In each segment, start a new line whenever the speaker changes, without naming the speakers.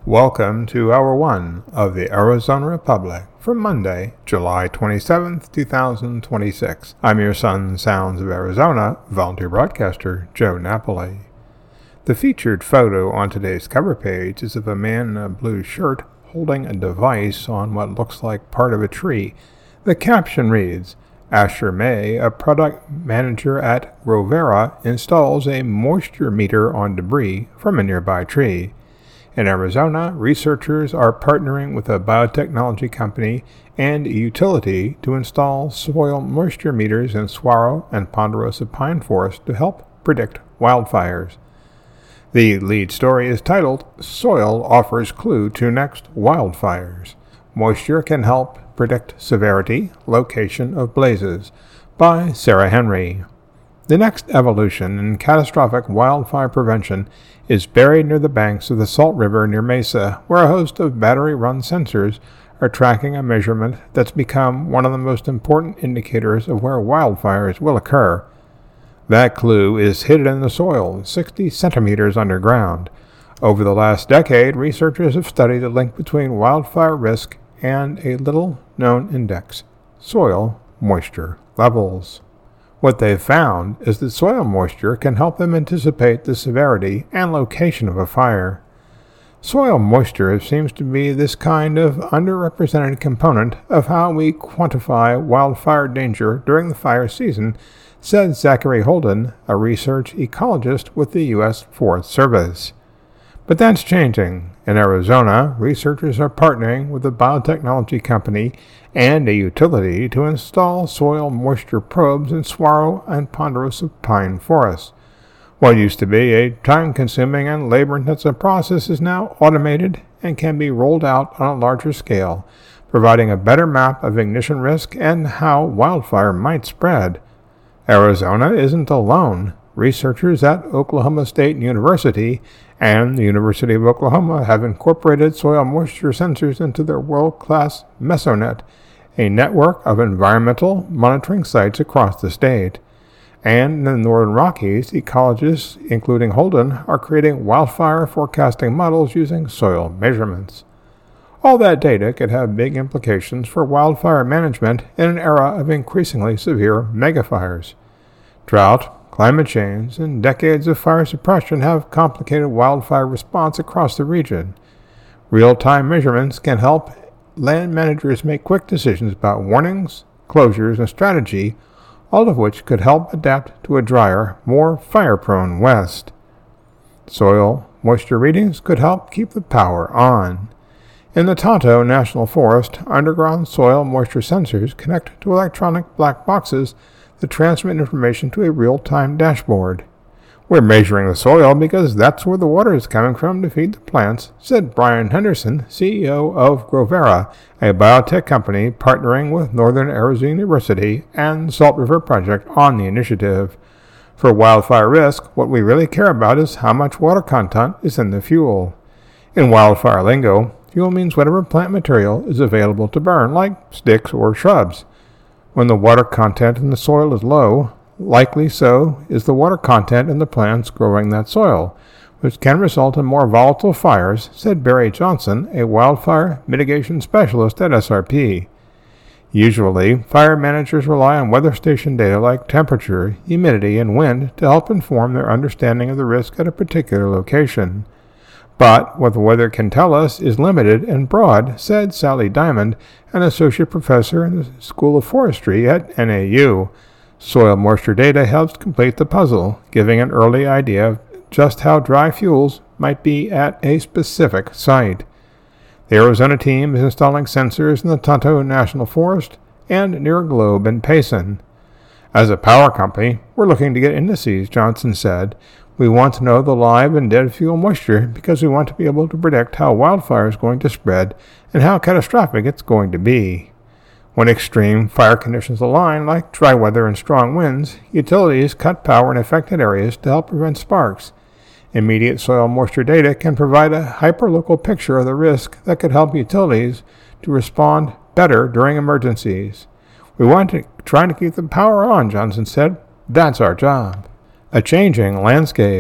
Welcome to Hour 1 of the Arizona Republic for Monday, July 27th, 2026. I'm your son, Sounds of Arizona, volunteer broadcaster Joe Napoli. The featured photo on today's cover page is of a man in a blue shirt holding a device on what looks like part of a tree. The caption reads, Asher May, a product manager at Grovera, installs a moisture meter on debris from a nearby tree. In Arizona, researchers are partnering with a biotechnology company and a utility to install soil moisture meters in saguaro and ponderosa pine forests to help predict wildfires. The lead story is titled, Soil Offers Clue to Next Wildfires. Moisture Can Help Predict Severity, Location of Blazes, by Sarah Henry. The next evolution in catastrophic wildfire prevention is buried near the banks of the Salt River near Mesa, where a host of battery-run sensors are tracking a measurement that's become one of the most important indicators of where wildfires will occur. That clue is hidden in the soil, 60 centimeters underground. Over the last decade, researchers have studied the link between wildfire risk and a little-known index, soil moisture levels. What they've found is that soil moisture can help them anticipate the severity and location of a fire. Soil moisture seems to be this kind of underrepresented component of how we quantify wildfire danger during the fire season, said Zachary Holden, a research ecologist with the U.S. Forest Service. But that's changing. In Arizona, researchers are partnering with a biotechnology company and a utility to install soil moisture probes in saguaro and ponderosa pine forests. What used to be a time-consuming and labor-intensive process is now automated and can be rolled out on a larger scale, providing a better map of ignition risk and how wildfire might spread. Arizona isn't alone. Researchers at Oklahoma State University and the University of Oklahoma have incorporated soil moisture sensors into their world-class Mesonet, a network of environmental monitoring sites across the state. And in the Northern Rockies, ecologists, including Holden, are creating wildfire forecasting models using soil measurements. All that data could have big implications for wildfire management in an era of increasingly severe megafires. Drought, climate change, and decades of fire suppression have complicated wildfire response across the region. Real-time measurements can help land managers make quick decisions about warnings, closures, and strategy, all of which could help adapt to a drier, more fire-prone West. Soil moisture readings could help keep the power on. In the Tonto National Forest, underground soil moisture sensors connect to electronic black boxes that transmit information to a real-time dashboard. We're measuring the soil because that's where the water is coming from to feed the plants, said Brian Henderson, CEO of Grovera, a biotech company partnering with Northern Arizona University and the Salt River Project on the initiative. For wildfire risk, what we really care about is how much water content is in the fuel. In wildfire lingo, fuel means whatever plant material is available to burn, like sticks or shrubs. When the water content in the soil is low, likely so is the water content in the plants growing that soil, which can result in more volatile fires, said Barry Johnson, a wildfire mitigation specialist at SRP. Usually, fire managers rely on weather station data like temperature, humidity, and wind to help inform their understanding of the risk at a particular location. But what the weather can tell us is limited and broad, said Sally Diamond, an associate professor in the School of Forestry at NAU. Soil moisture data helps complete the puzzle, giving an early idea of just how dry fuels might be at a specific site. The Arizona team is installing sensors in the Tonto National Forest and near Globe in Payson. As a power company, we're looking to get indices, Johnson said. We want to know the live and dead fuel moisture because we want to be able to predict how wildfire is going to spread and how catastrophic it's going to be. When extreme fire conditions align, like dry weather and strong winds, utilities cut power in affected areas to help prevent sparks. Immediate soil moisture data can provide a hyperlocal picture of the risk that could help utilities to respond better during emergencies. We want to try to keep the power on, Johnson said. That's our job. A changing landscape.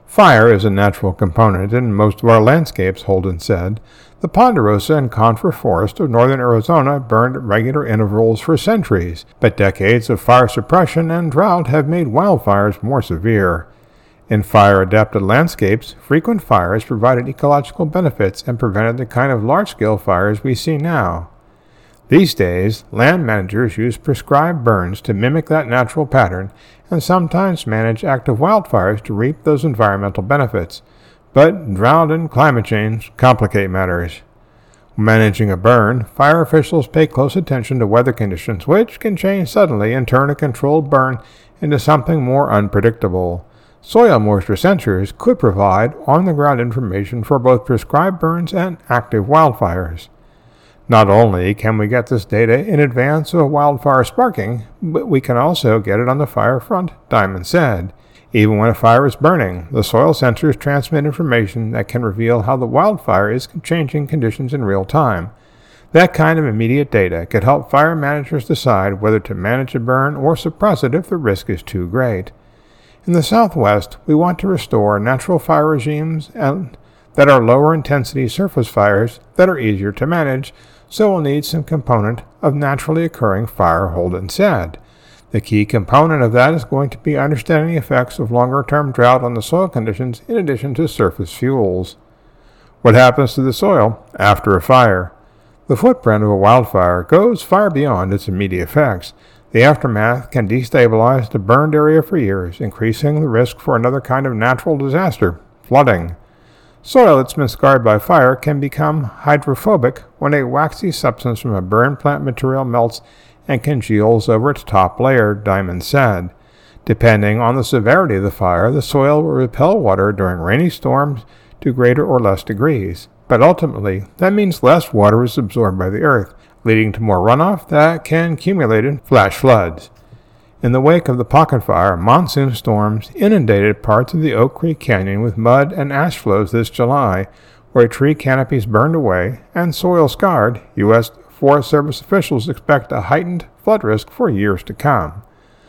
Fire is a natural component in most of our landscapes, Holden said. The ponderosa and conifer forest of northern Arizona burned at regular intervals for centuries, but decades of fire suppression and drought have made wildfires more severe. In fire-adapted landscapes, frequent fires provided ecological benefits and prevented the kind of large-scale fires we see now. These days, land managers use prescribed burns to mimic that natural pattern and sometimes manage active wildfires to reap those environmental benefits. But drought and climate change complicate matters. Managing a burn, fire officials pay close attention to weather conditions, which can change suddenly and turn a controlled burn into something more unpredictable. Soil moisture sensors could provide on-the-ground information for both prescribed burns and active wildfires. Not only can we get this data in advance of a wildfire sparking, but we can also get it on the fire front, Diamond said. Even when a fire is burning, the soil sensors transmit information that can reveal how the wildfire is changing conditions in real time. That kind of immediate data could help fire managers decide whether to manage a burn or suppress it if the risk is too great. In the Southwest, we want to restore natural fire regimes that are lower intensity surface fires that are easier to manage, so we'll need some component of naturally occurring fire, Holden said. The key component of that is going to be understanding the effects of longer-term drought on the soil conditions in addition to surface fuels. What happens to the soil after a fire? The footprint of a wildfire goes far beyond its immediate effects. The aftermath can destabilize the burned area for years, increasing the risk for another kind of natural disaster, flooding. Soil that's been scarred by fire can become hydrophobic when a waxy substance from a burned plant material melts and congeals over its top layer, Diamond said. Depending on the severity of the fire, the soil will repel water during rainy storms to greater or less degrees. But ultimately, that means less water is absorbed by the earth, leading to more runoff that can accumulate in flash floods. In the wake of the Pocket Fire, monsoon storms inundated parts of the Oak Creek Canyon with mud and ash flows this July, where tree canopies burned away and soil scarred. U.S. Forest Service officials expect a heightened flood risk for years to come.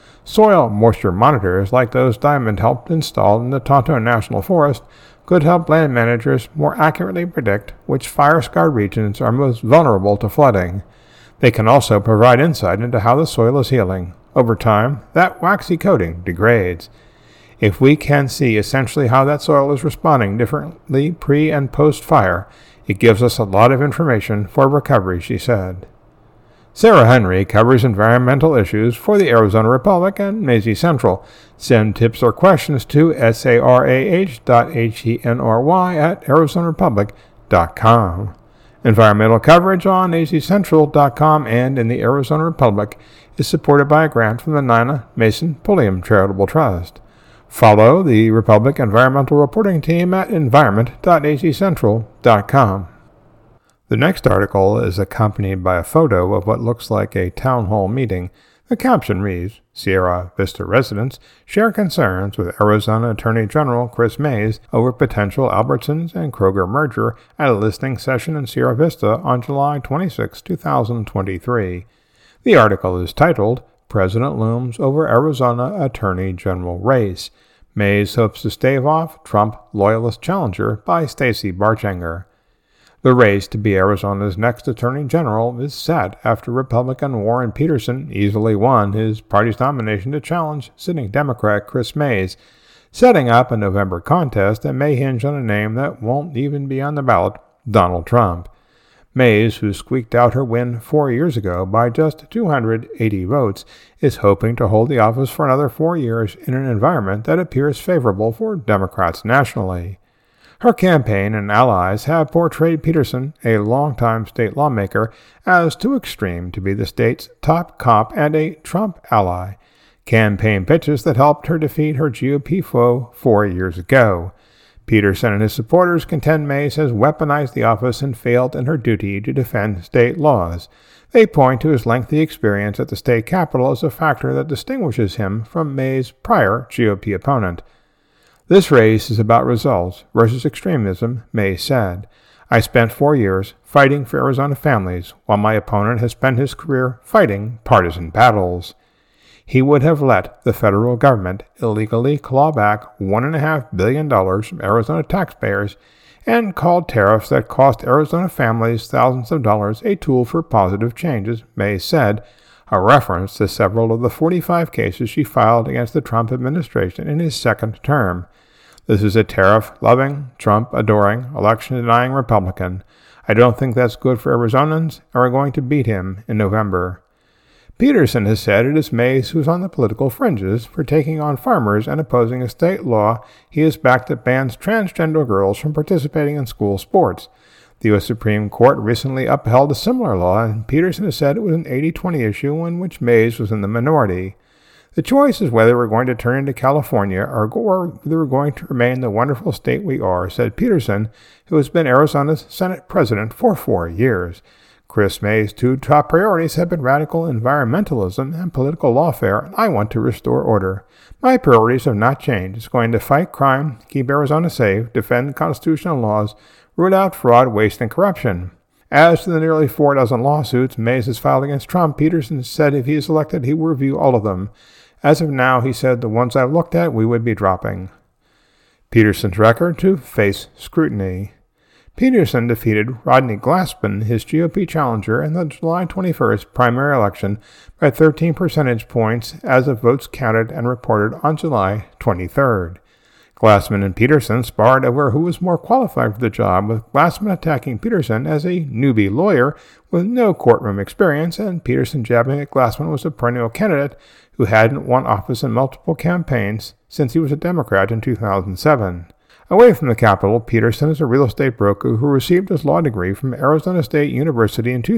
Soil moisture monitors like those Diamond helped install in the Tonto National Forest could help land managers more accurately predict which fire-scarred regions are most vulnerable to flooding. They can also provide insight into how the soil is healing. Over time, that waxy coating degrades. If we can see essentially how that soil is responding differently pre- and post-fire, it gives us a lot of information for recovery, she said. Sarah Henry covers environmental issues for the Arizona Republic and Maize Central. Send tips or questions to sarah.henry@arizonarepublic.com. Environmental coverage on azcentral.com and in the Arizona Republic is supported by a grant from the Nina Mason Pulliam Charitable Trust. Follow the Republic Environmental Reporting Team at environment.azcentral.com. The next article is accompanied by a photo of what looks like a town hall meeting. The caption reads, Sierra Vista residents share concerns with Arizona Attorney General Chris Mayes over potential Albertsons and Kroger merger at a listening session in Sierra Vista on July 26, 2023. The article is titled, President Looms Over Arizona Attorney General Race. Mayes hopes to stave off Trump loyalist challenger by Stacey Barchenger. The race to be Arizona's next Attorney General is set after Republican Warren Peterson easily won his party's nomination to challenge sitting Democrat Chris Mayes, setting up a November contest that may hinge on a name that won't even be on the ballot, Donald Trump. Mayes, who squeaked out her win 4 years ago by just 280 votes, is hoping to hold the office for another 4 years in an environment that appears favorable for Democrats nationally. Her campaign and allies have portrayed Peterson, a longtime state lawmaker, as too extreme to be the state's top cop and a Trump ally, campaign pitches that helped her defeat her GOP foe 4 years ago. Peterson and his supporters contend Mayes has weaponized the office and failed in her duty to defend state laws. They point to his lengthy experience at the state capitol as a factor that distinguishes him from Mayes' prior GOP opponent. This race is about results versus extremism, Mayes said. I spent 4 years fighting for Arizona families, while my opponent has spent his career fighting partisan battles. he would have let the federal government illegally claw back $1.5 billion from Arizona taxpayers and called tariffs that cost Arizona families thousands of dollars a tool for positive changes, Mays said, a reference to several of the 45 cases she filed against the Trump administration in his second term. This is a tariff-loving, Trump-adoring, election-denying Republican. I don't think that's good for Arizonans, and we're going to beat him in November. Peterson has said it is Mays who's on the political fringes for taking on farmers and opposing a state law he has backed that bans transgender girls from participating in school sports. The U.S. Supreme Court recently upheld a similar law, and Peterson has said it was an 80-20 issue in which Mays was in the minority. The choice is whether we're going to turn into California or whether we're going to remain the wonderful state we are, said Peterson, who has been Arizona's Senate president for 4 years. Chris May's two top priorities have been radical environmentalism and political lawfare, and I want to restore order. My priorities have not changed. It's going to fight crime, keep Arizona safe, defend constitutional laws, root out fraud, waste, and corruption. As to the nearly 4 dozen lawsuits Mays has filed against Trump, Peterson said if he is elected, he will review all of them. As of now, he said, the ones I've looked at, we would be dropping. Peterson's record to face scrutiny. Peterson defeated Rodney Glassman, his GOP challenger, in the July 21st primary election by 13 percentage points as of votes counted and reported on July 23rd. Glassman and Peterson sparred over who was more qualified for the job, with Glassman attacking Peterson as a newbie lawyer with no courtroom experience, and Peterson jabbing that Glassman was a perennial candidate who hadn't won office in multiple campaigns since he was a Democrat in 2007. Away from the Capitol, Peterson is a real estate broker who received his law degree from Arizona State University in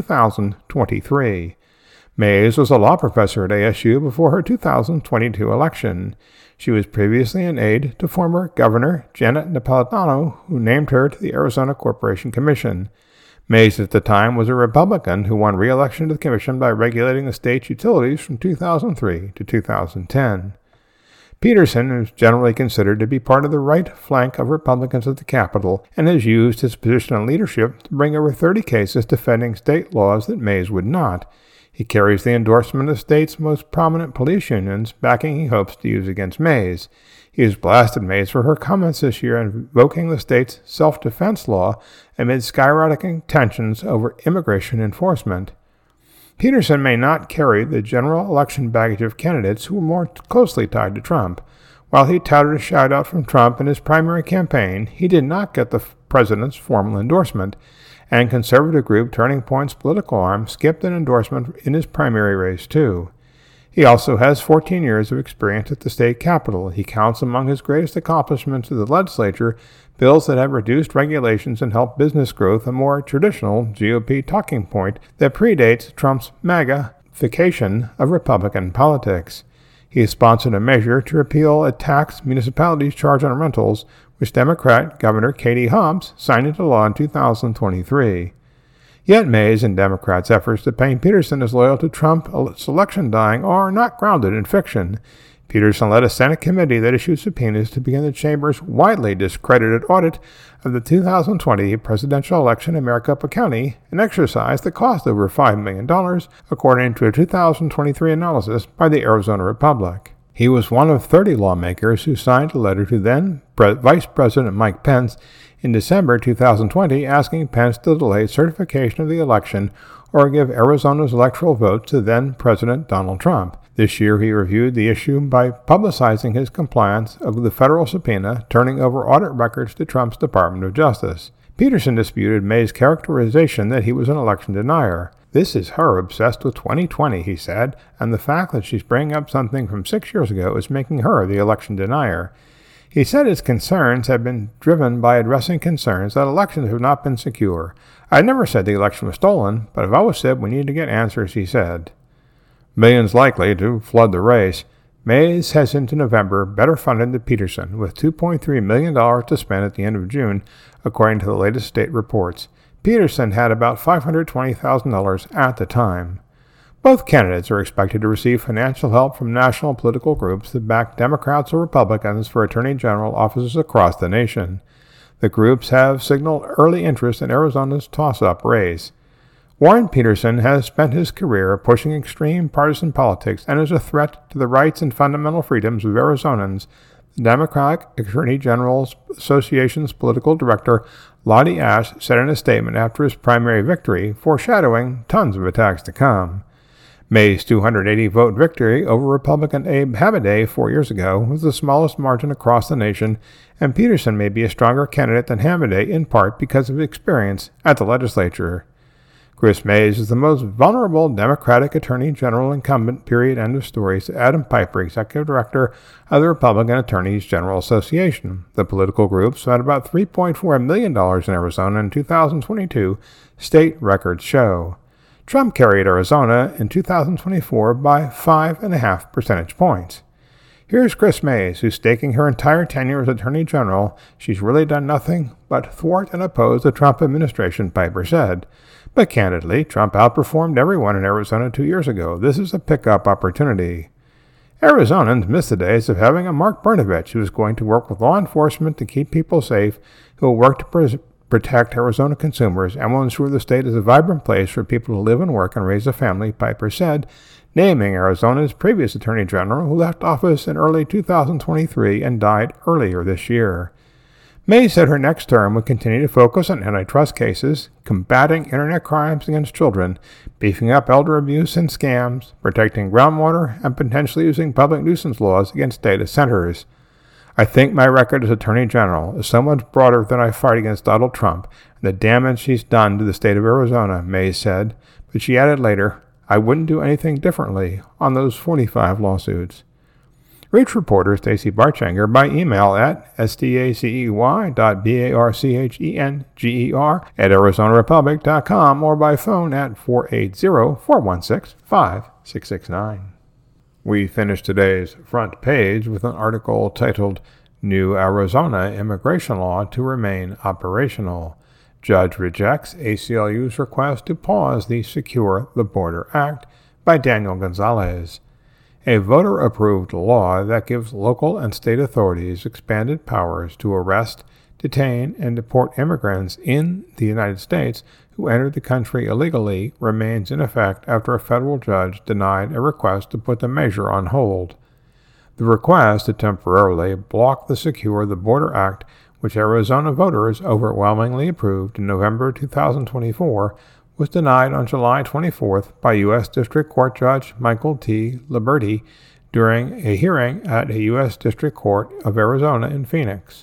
2023. Mays was a law professor at ASU before her 2022 election. She was previously an aide to former Governor Janet Napolitano, who named her to the Arizona Corporation Commission. Mays at the time was a Republican who won re-election to the commission by regulating the state's utilities from 2003 to 2010. Peterson is generally considered to be part of the right flank of Republicans at the Capitol and has used his position in leadership to bring over 30 cases defending state laws that Mays would not. He carries the endorsement of the state's most prominent police unions, backing he hopes to use against Mays. He has blasted Mays for her comments this year invoking the state's self-defense law amid skyrocketing tensions over immigration enforcement. Peterson may not carry the general election baggage of candidates who were more closely tied to Trump. While he touted a shout-out from Trump in his primary campaign, he did not get the president's formal endorsement, and conservative group Turning Point's political arm skipped an endorsement in his primary race, too. He also has 14 years of experience at the state capitol. He counts among his greatest accomplishments of the legislature bills that have reduced regulations and helped business growth, a more traditional GOP talking point that predates Trump's MAGA-fication of Republican politics. He has sponsored a measure to repeal a tax municipalities charge on rentals, which Democrat Governor Katie Hobbs signed into law in 2023. Yet Mays and Democrats' efforts to paint Peterson as loyal to Trump's election dying are not grounded in fiction. Peterson led a Senate committee that issued subpoenas to begin the chamber's widely discredited audit of the 2020 presidential election in Maricopa County, an exercise that cost over $5 million, according to a 2023 analysis by the Arizona Republic. He was one of 30 lawmakers who signed a letter to then Vice President Mike Pence in December 2020 asking Pence to delay certification of the election or give Arizona's electoral votes to then-President Donald Trump. This year he reviewed the issue by publicizing his compliance of the federal subpoena, turning over audit records to Trump's Department of Justice. Peterson disputed May's characterization that he was an election denier. This is her obsessed with 2020, he said, and the fact that she's bringing up something from 6 years ago is making her the election denier. He said his concerns have been driven by addressing concerns that elections have not been secure. I never said the election was stolen, but I've always said we need to get answers, he said. Millions likely to flood the race. Mays has into November better funded than Peterson, with $2.3 million to spend at the end of June, according to the latest state reports. Peterson had about $520,000 at the time. Both candidates are expected to receive financial help from national political groups that back Democrats or Republicans for attorney general offices across the nation. The groups have signaled early interest in Arizona's toss-up race. Warren Peterson has spent his career pushing extreme partisan politics and is a threat to the rights and fundamental freedoms of Arizonans, the Democratic Attorney General Association's political director Lottie Ash said in a statement after his primary victory, foreshadowing tons of attacks to come. May's 280-vote victory over Republican Abe Hamadeh 4 years ago was the smallest margin across the nation, and Peterson may be a stronger candidate than Hamadeh in part because of experience at the legislature. Chris Mays is the most vulnerable Democratic Attorney General incumbent, period, end of story, said Adam Piper, Executive Director of the Republican Attorneys General Association. The political group spent about $3.4 million in Arizona in 2022, state records show. Trump carried Arizona in 2024 by 5.5 percentage points. Here's Chris Mays, who's staking her entire tenure as Attorney General. She's really done nothing but thwart and oppose the Trump administration, Piper said. But candidly, Trump outperformed everyone in Arizona 2 years ago. This is a pickup opportunity. Arizonans miss the days of having a Mark Brnovich who is going to work with law enforcement to keep people safe, who will work to protect Arizona consumers, and will ensure the state is a vibrant place for people to live and work and raise a family, Piper said, naming Arizona's previous Attorney General, who left office in early 2023 and died earlier this year. May said her next term would continue to focus on antitrust cases, combating internet crimes against children, beefing up elder abuse and scams, protecting groundwater, and potentially using public nuisance laws against data centers. I think my record as Attorney General is so much broader than I fight against Donald Trump and the damage he's done to the state of Arizona, May said, but she added later, I wouldn't do anything differently on those 45 lawsuits. Reach reporter Stacey Barchanger by email at stacey.barchenger@arizonarepublic.com or by phone at 480-416-5669. We finish today's front page with an article titled, New Arizona Immigration Law to Remain Operational. Judge Rejects ACLU's Request to Pause the Secure the Border Act by Daniel Gonzalez. A voter-approved law that gives local and state authorities expanded powers to arrest, detain, and deport immigrants in the United States who entered the country illegally remains in effect after a federal judge denied a request to put the measure on hold. The request to temporarily block the Secure the Border Act, which Arizona voters overwhelmingly approved in November 2024, was denied on July 24th by U.S. District Court Judge Michael T. Liberty during a hearing at a U.S. District Court of Arizona in Phoenix.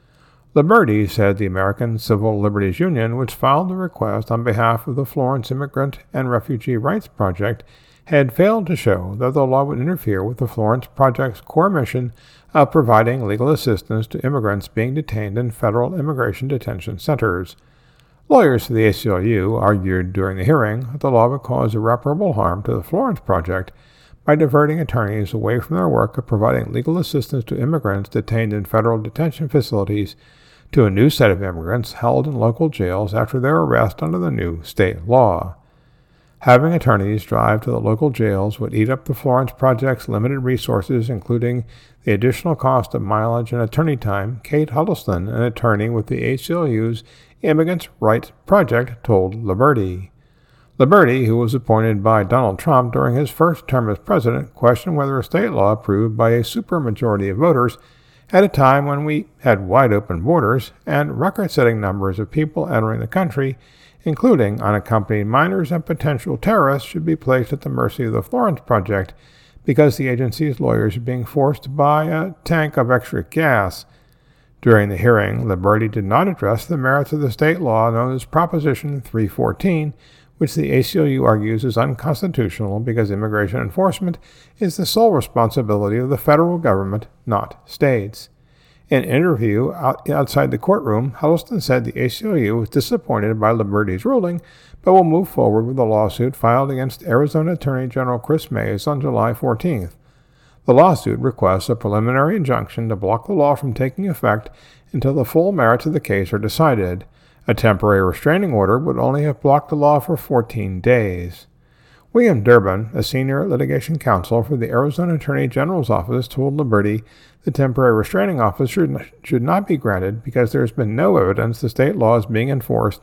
Liberty said the American Civil Liberties Union, which filed the request on behalf of the Florence Immigrant and Refugee Rights Project, had failed to show that the law would interfere with the Florence Project's core mission of providing legal assistance to immigrants being detained in federal immigration detention centers. Lawyers for the ACLU argued during the hearing that the law would cause irreparable harm to the Florence Project by diverting attorneys away from their work of providing legal assistance to immigrants detained in federal detention facilities to a new set of immigrants held in local jails after their arrest under the new state law. Having attorneys drive to the local jails would eat up the Florence Project's limited resources, including the additional cost of mileage and attorney time, Kate Huddleston, an attorney with the ACLU's Immigrants' Rights Project, told Liberty. Liberty, who was appointed by Donald Trump during his first term as president, questioned whether a state law approved by a supermajority of voters at a time when we had wide-open borders and record-setting numbers of people entering the country, including unaccompanied minors and potential terrorists, should be placed at the mercy of the Florence Project because the agency's lawyers are being forced to buy a tank of extra gas. During the hearing, Liberty did not address the merits of the state law known as Proposition 314, which the ACLU argues is unconstitutional because immigration enforcement is the sole responsibility of the federal government, not states. In an interview outside the courtroom, Huddleston said the ACLU was disappointed by Liberty's ruling, but will move forward with a lawsuit filed against Arizona Attorney General Chris Mays on July 14th. The lawsuit requests a preliminary injunction to block the law from taking effect until the full merits of the case are decided. A temporary restraining order would only have blocked the law for 14 days. William Durbin, a senior litigation counsel for the Arizona Attorney General's office, told Liberty the temporary restraining office should not be granted because there has been no evidence the state law is being enforced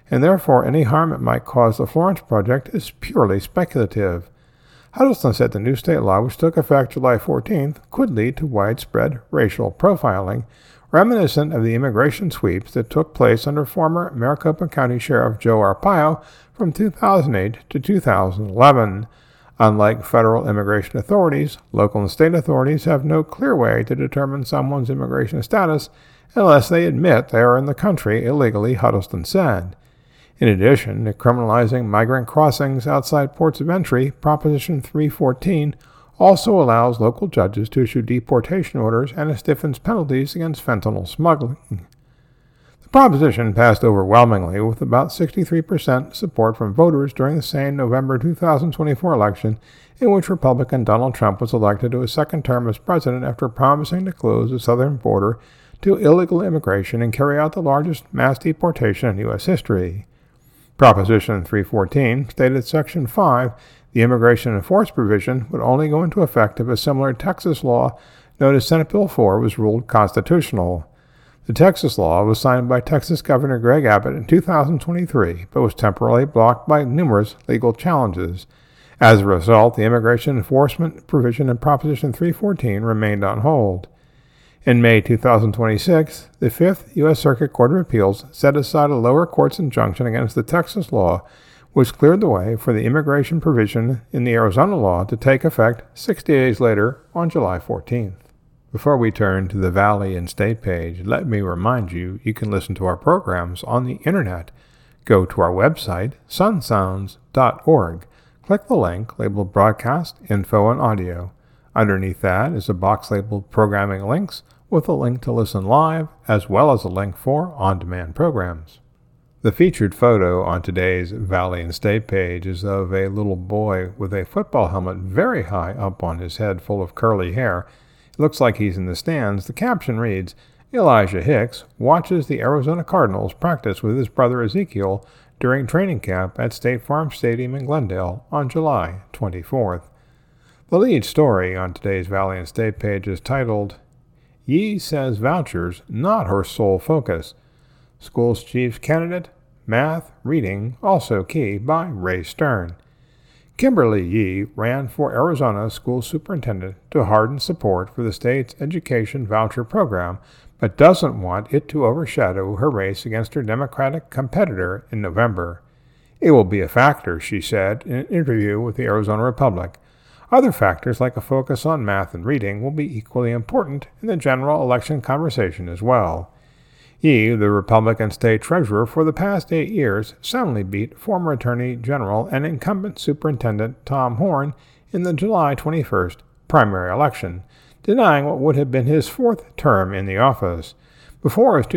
and therefore any harm it might cause the Florence Project is purely speculative. Huddleston said the new state law, which took effect July 14th, could lead to widespread racial profiling, reminiscent of the immigration sweeps that took place under former Maricopa County Sheriff Joe Arpaio from 2008 to 2011. Unlike federal immigration authorities, local and state authorities have no clear way to determine someone's immigration status unless they admit they are in the country illegally, Huddleston said. In addition to criminalizing migrant crossings outside ports of entry, Proposition 314 also allows local judges to issue deportation orders and it stiffens penalties against fentanyl smuggling. The proposition passed overwhelmingly with about 63% support from voters during the same November 2024 election in which Republican Donald Trump was elected to a second term as president after promising to close the southern border to illegal immigration and carry out the largest mass deportation in U.S. history. Proposition 314 stated Section 5, the immigration enforcement provision, would only go into effect if a similar Texas law known as Senate Bill 4 was ruled constitutional. The Texas law was signed by Texas Governor Greg Abbott in 2023, but was temporarily blocked by numerous legal challenges. As a result, the immigration enforcement provision in Proposition 314 remained on hold. In May 2026, the Fifth U.S. Circuit Court of Appeals set aside a lower court's injunction against the Texas law, which cleared the way for the immigration provision in the Arizona law to take effect 60 days later on July 14th. Before we turn to the Valley and State page, let me remind you can listen to our programs on the Internet. Go to our website, sunsounds.org. Click the link labeled Broadcast, Info, and Audio. Underneath that is a box labeled Programming Links with a link to listen live, as well as a link for on-demand programs. The featured photo on today's Valley and State page is of a little boy with a football helmet very high up on his head full of curly hair. It looks like he's in the stands. The caption reads, Elijah Hicks watches the Arizona Cardinals practice with his brother Ezekiel during training camp at State Farm Stadium in Glendale on July 24th. The lead story on today's Valley and State page is titled, Yee says vouchers not her sole focus. School's chief's candidate, math, reading, also key, by Ray Stern. Kimberly Yee ran for Arizona school superintendent to harden support for the state's education voucher program, but doesn't want it to overshadow her race against her Democratic competitor in November. It will be a factor, she said in an interview with the Arizona Republic. Other factors like a focus on math and reading will be equally important in the general election conversation as well. Yee, the Republican state treasurer for the past 8 years, soundly beat former Attorney General and incumbent Superintendent Tom Horne in the July 21st primary election, denying what would have been his 4th term in the office. Before his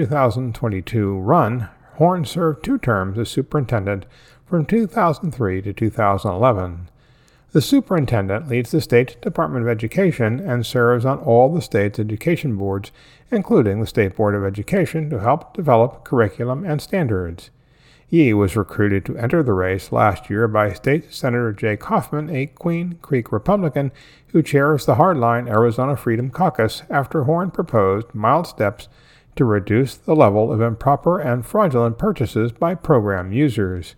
2022 run, Horne served 2 terms as superintendent from 2003 to 2011. The superintendent leads the State Department of Education and serves on all the state's education boards, including the State Board of Education, to help develop curriculum and standards. Yee was recruited to enter the race last year by State Senator Jake Hoffman, a Queen Creek Republican who chairs the hardline Arizona Freedom Caucus after Horne proposed mild steps to reduce the level of improper and fraudulent purchases by program users.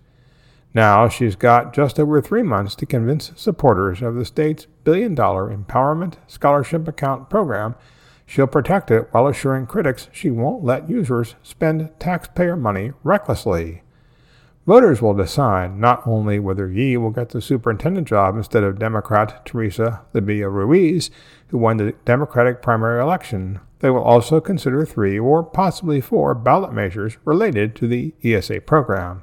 Now she's got just over 3 months to convince supporters of the state's billion-dollar Empowerment Scholarship Account program she'll protect it while assuring critics she won't let users spend taxpayer money recklessly. Voters will decide not only whether Yee will get the superintendent job instead of Democrat Teresa Libia Ruiz, who won the Democratic primary election. They will also consider 3 or possibly 4 ballot measures related to the ESA program.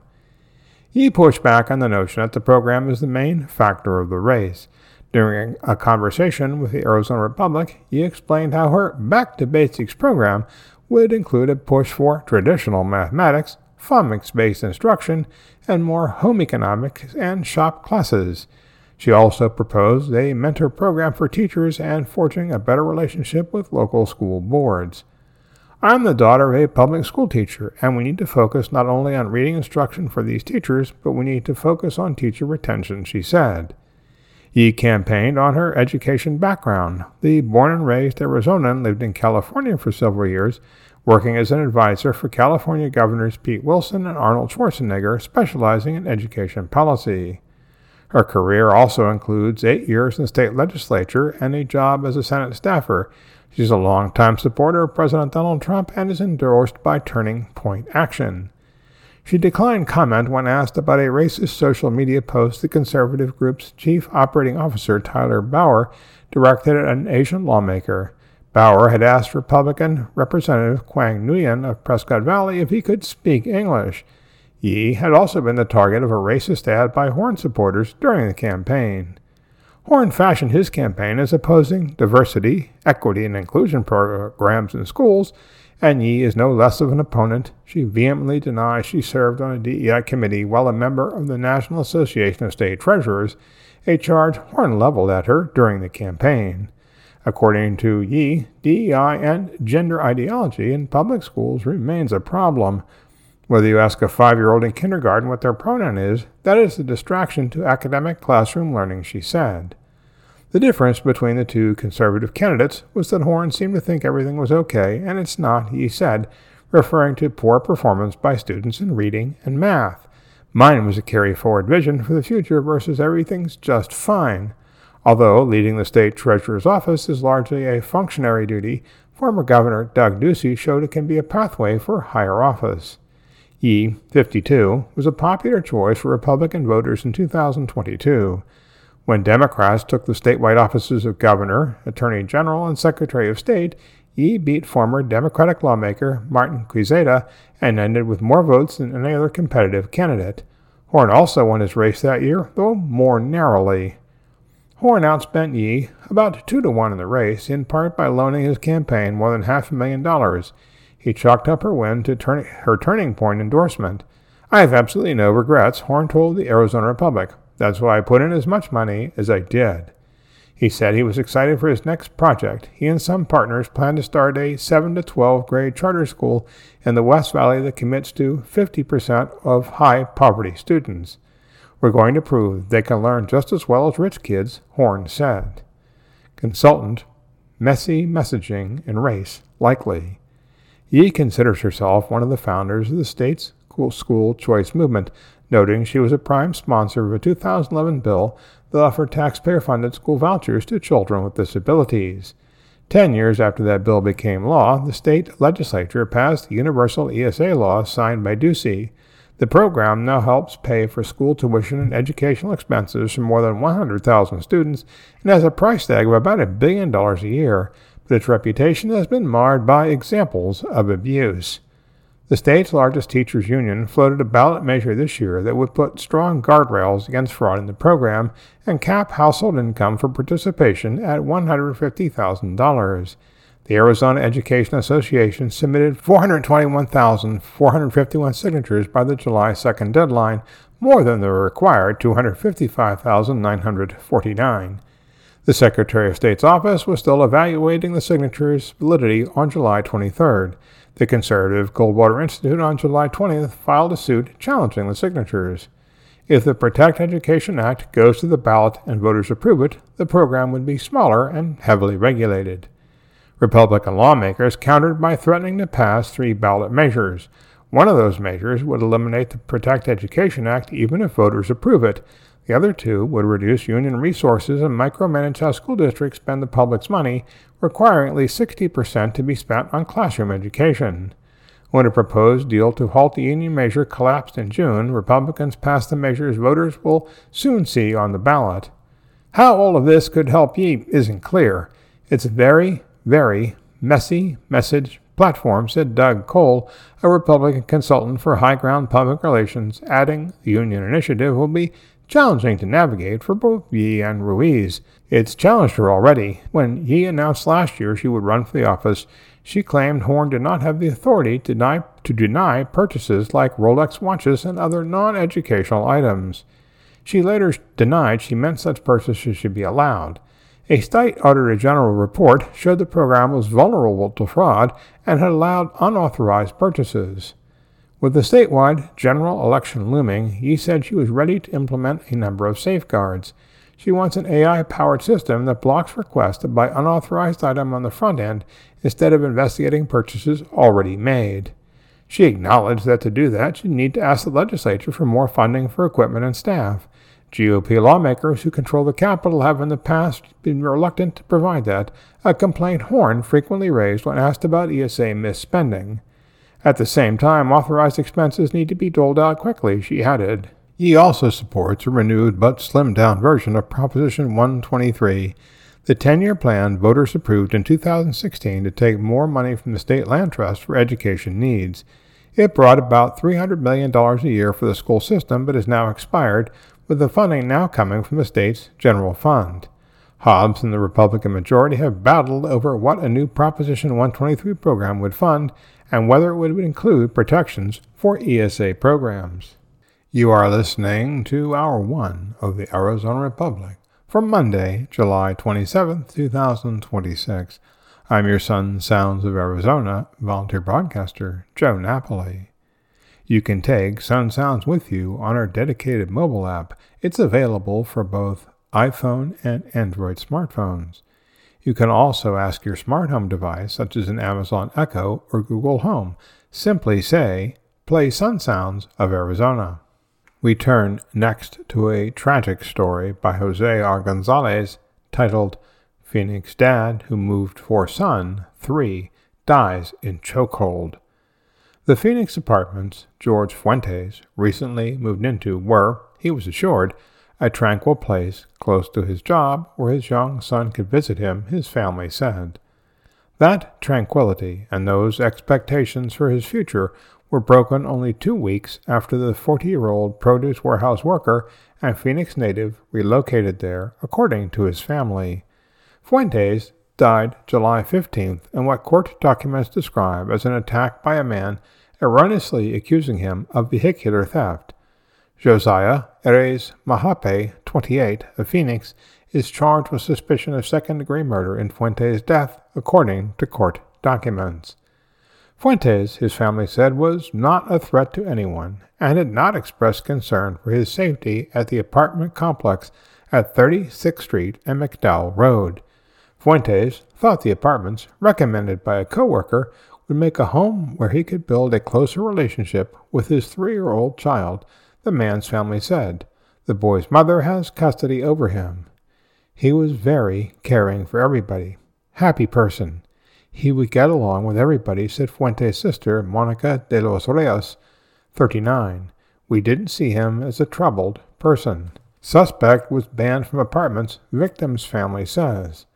Yee pushed back on the notion that the program is the main factor of the race. During a conversation with the Arizona Republic, Yee explained how her Back to Basics program would include a push for traditional mathematics, phonics-based instruction, and more home economics and shop classes. She also proposed a mentor program for teachers and forging a better relationship with local school boards. I'm the daughter of a public school teacher, and we need to focus not only on reading instruction for these teachers, but we need to focus on teacher retention, she said. Yee campaigned on her education background. The born and raised Arizonan lived in California for several years, working as an advisor for California Governors Pete Wilson and Arnold Schwarzenegger, specializing in education policy. Her career also includes 8 years in the state legislature and a job as a Senate staffer. She's a longtime supporter of President Donald Trump and is endorsed by Turning Point Action. She declined comment when asked about a racist social media post the conservative group's chief operating officer, Tyler Bauer, directed at an Asian lawmaker. Bauer had asked Republican Representative Quang Nguyen of Prescott Valley if he could speak English. Yi had also been the target of a racist ad by Horn supporters during the campaign. Horn fashioned his campaign as opposing diversity, equity, and inclusion programs in schools, and Yi is no less of an opponent. She vehemently denies she served on a DEI committee while a member of the National Association of State Treasurers, a charge Horn leveled at her during the campaign. According to Yi, DEI and gender ideology in public schools remains a problem. Whether you ask a 5-year-old in kindergarten what their pronoun is, that is a distraction to academic classroom learning, she said. The difference between the two conservative candidates was that Horn seemed to think everything was okay, and it's not, he said, referring to poor performance by students in reading and math. Mine was a carry-forward vision for the future versus everything's just fine. Although leading the state treasurer's office is largely a functionary duty, former Governor Doug Ducey showed it can be a pathway for higher office. Yi, 52, was a popular choice for Republican voters in 2022. When Democrats took the statewide offices of Governor, Attorney General, and Secretary of State, Yi beat former Democratic lawmaker Martin Quezada and ended with more votes than any other competitive candidate. Horn also won his race that year, though more narrowly. Horn outspent Yi about 2-1 in the race, in part by loaning his campaign more than $500,000. He chalked up her win to her Turning Point endorsement. "I have absolutely no regrets," Horn told the Arizona Republic. "That's why I put in as much money as I did." He said he was excited for his next project. He and some partners plan to start a 7 to 12 grade charter school in the West Valley that commits to 50% of high-poverty students. "We're going to prove they can learn just as well as rich kids," Horn said. Consultant, Messy Messaging and Race, likely. Yi considers herself one of the founders of the state's school choice movement, noting she was a prime sponsor of a 2011 bill that offered taxpayer-funded school vouchers to children with disabilities. 10 years after that bill became law, the state legislature passed the Universal ESA law signed by Ducey. The program now helps pay for school tuition and educational expenses for more than 100,000 students and has a price tag of about $1 billion a year, but its reputation has been marred by examples of abuse. The state's largest teachers' union floated a ballot measure this year that would put strong guardrails against fraud in the program and cap household income for participation at $150,000. The Arizona Education Association submitted 421,451 signatures by the July 2nd deadline, more than the required 255,949. The Secretary of State's office was still evaluating the signatures' validity on July 23rd. The conservative Goldwater Institute on July 20th filed a suit challenging the signatures. If the Protect Education Act goes to the ballot and voters approve it, the program would be smaller and heavily regulated. Republican lawmakers countered by threatening to pass 3 ballot measures. One of those measures would eliminate the Protect Education Act even if voters approve it. The other 2 would reduce union resources and micromanage how school districts spend the public's money, requiring at least 60% to be spent on classroom education. When a proposed deal to halt the union measure collapsed in June, Republicans passed the measures voters will soon see on the ballot. How all of this could help Yi isn't clear. It's a very, very messy message platform, said Doug Cole, a Republican consultant for High Ground Public Relations, adding the union initiative will be challenging to navigate for both Yi and Ruiz. It's challenged her already. When Yi announced last year she would run for the office, she claimed Horn did not have the authority to deny purchases like Rolex watches and other non-educational items. She later denied she meant such purchases should be allowed. A state Auditor General report showed the program was vulnerable to fraud and had allowed unauthorized purchases. With the statewide general election looming, Yi said she was ready to implement a number of safeguards. She wants an AI-powered system that blocks requests to buy unauthorized items on the front end instead of investigating purchases already made. She acknowledged that to do that, she'd need to ask the legislature for more funding for equipment and staff. GOP lawmakers who control the Capitol have in the past been reluctant to provide that, a complaint Horn frequently raised when asked about ESA misspending. At the same time, authorized expenses need to be doled out quickly, she added. He also supports a renewed but slimmed-down version of Proposition 123, the 10-year plan voters approved in 2016 to take more money from the state land trust for education needs. It brought about $300 million a year for the school system, but is now expired, with the funding now coming from the state's general fund. Hobbs and the Republican majority have battled over what a new Proposition 123 program would fund and whether it would include protections for ESA programs. You are listening to Hour 1 of the Arizona Republic for Monday, July 27, 2026. I'm your Sun Sounds of Arizona volunteer broadcaster, Joe Napoli. You can take Sun Sounds with you on our dedicated mobile app. It's available for both iPhone and Android smartphones. You can also ask your smart home device, such as an Amazon Echo or Google Home. Simply say, "Play Sun Sounds of Arizona." We turn next to a tragic story by Jose R. Gonzalez titled, Phoenix Dad Who Moved for Son 3 Dies in Chokehold. The Phoenix apartments George Fuentes recently moved into were, he was assured, a tranquil place close to his job where his young son could visit him, his family said. That tranquility and those expectations for his future were broken only 2 weeks after the 40-year-old produce warehouse worker and Phoenix native relocated there, according to his family. Fuentes died July 15th in what court documents describe as an attack by a man erroneously accusing him of vehicular theft. Josiah Erez Mahape, 28, of Phoenix, is charged with suspicion of second-degree murder in Fuentes' death, according to court documents. Fuentes, his family said, was not a threat to anyone and had not expressed concern for his safety at the apartment complex at 36th Street and McDowell Road. Fuentes thought the apartments, recommended by a coworker, would make a home where he could build a closer relationship with his 3-year-old child, the man's family said. The boy's mother has custody over him. He was very caring for everybody. Happy person. He would get along with everybody, said Fuentes' sister, Monica de los Rios, 39. We didn't see him as a troubled person. Suspect was banned from apartments, victim's family says.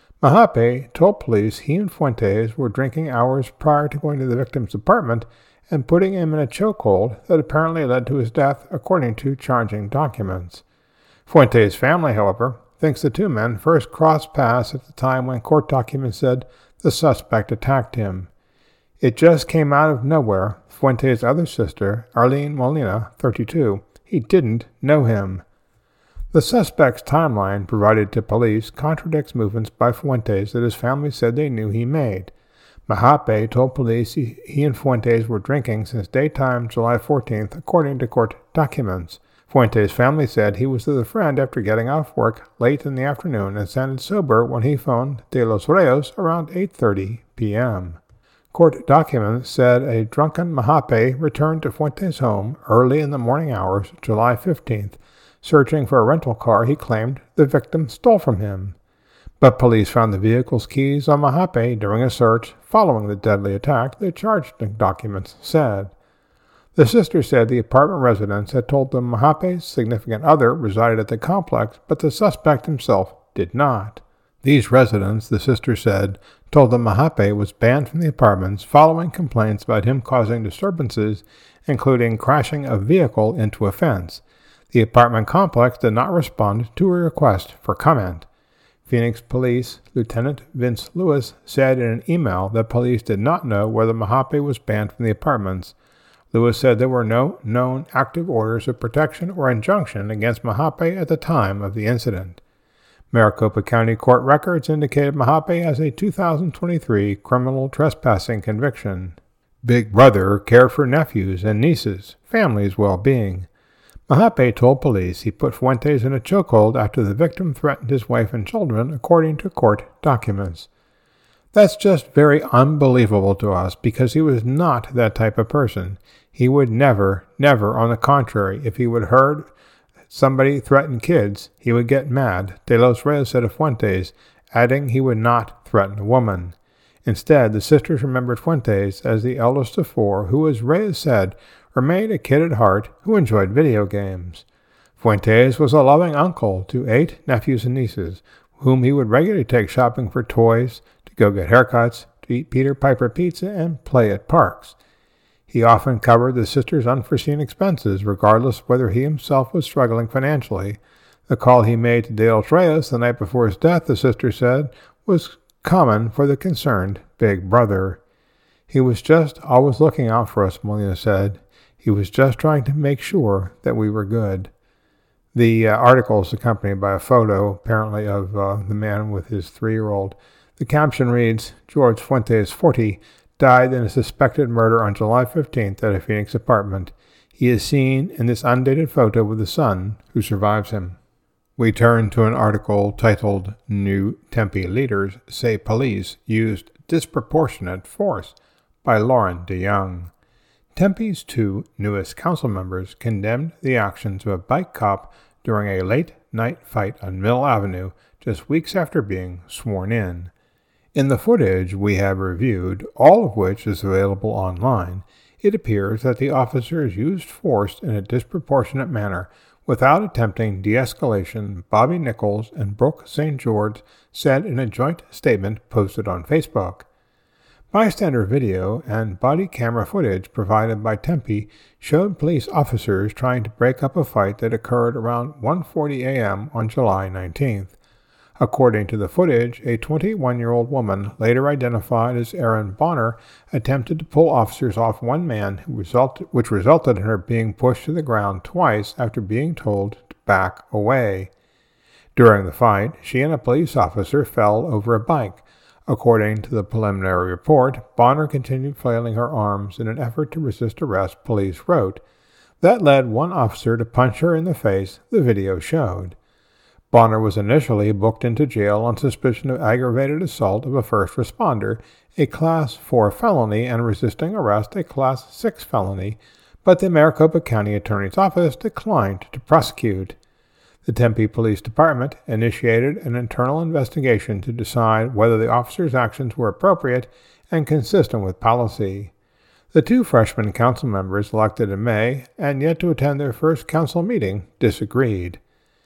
Mahape told police he and Fuentes were drinking hours prior to going to the victim's apartment and putting him in a chokehold that apparently led to his death, according to charging documents. Fuentes' family, however, thinks the two men first crossed paths at the time when court documents said the suspect attacked him. It just came out of nowhere, Fuentes' other sister, Arlene Molina, 32. He didn't know him. The suspect's timeline provided to police contradicts movements by Fuentes that his family said they knew he made. Mahape told police he and Fuentes were drinking since daytime July 14th, according to court documents. Fuentes' family said he was with a friend after getting off work late in the afternoon and sounded sober when he phoned De Los Rios around 8:30 p.m. Court documents said a drunken Mahape returned to Fuentes' home early in the morning hours, July 15th, searching for a rental car he claimed the victim stole from him. But police found the vehicle's keys on Mahape during a search following the deadly attack, the charging documents said. The sister said the apartment residents had told them Mahape's significant other resided at the complex, but the suspect himself did not. These residents, the sister said, told them Mahape was banned from the apartments following complaints about him causing disturbances, including crashing a vehicle into a fence. The apartment complex did not respond to a request for comment. Phoenix Police Lieutenant Vince Lewis said in an email that police did not know whether Mahape was banned from the apartments. Lewis said there were no known active orders of protection or injunction against Mahape at the time of the incident. Maricopa County court records indicated Mahape has a 2023 criminal trespassing conviction. Big Brother cared for nephews and nieces, family's well-being. Mahape told police he put Fuentes in a chokehold after the victim threatened his wife and children, according to court documents. That's just very unbelievable to us because he was not that type of person. He would never, on the contrary, if he would heard somebody threaten kids, he would get mad, De Los Reyes said of Fuentes, adding he would not threaten a woman. Instead, the sisters remembered Fuentes as the eldest of four, who, as Reyes said, remained a kid at heart who enjoyed video games. Fuentes was a loving uncle to 8 nephews and nieces, whom he would regularly take shopping for toys, to go get haircuts, to eat Peter Piper pizza, and play at parks. He often covered the sisters' unforeseen expenses, regardless whether he himself was struggling financially. The call he made to De Los Reyes the night before his death, the sister said, was common for the concerned big brother. He was just always looking out for us, Molina said. He was just trying to make sure that we were good. The article is accompanied by a photo, apparently, of the man with his 3-year-old. The caption reads, George Fuentes, 40, died in a suspected murder on July 15th at a Phoenix apartment. He is seen in this undated photo with the son who survives him. We turn to an article titled, New Tempe Leaders Say Police Used Disproportionate Force by Lauren DeYoung. Tempe's 2 newest council members condemned the actions of a bike cop during a late-night fight on Mill Avenue just weeks after being sworn in. In the footage we have reviewed, all of which is available online, it appears that the officers used force in a disproportionate manner without attempting de-escalation, Bobby Nichols and Brooke St. George said in a joint statement posted on Facebook. Bystander video and body camera footage provided by Tempe showed police officers trying to break up a fight that occurred around 1:40 a.m. on July 19th. According to the footage, a 21-year-old woman, later identified as Erin Bonner, attempted to pull officers off one man, which resulted in her being pushed to the ground twice after being told to back away. During the fight, she and a police officer fell over a bike. According to the preliminary report, Bonner continued flailing her arms in an effort to resist arrest, police wrote. That led one officer to punch her in the face, the video showed. Bonner was initially booked into jail on suspicion of aggravated assault of a first responder, a Class 4 felony, and resisting arrest, a Class 6 felony, but the Maricopa County Attorney's Office declined to prosecute. The Tempe Police Department initiated an internal investigation to decide whether the officers' actions were appropriate and consistent with policy. The 2 freshman council members elected in May and yet to attend their first council meeting disagreed.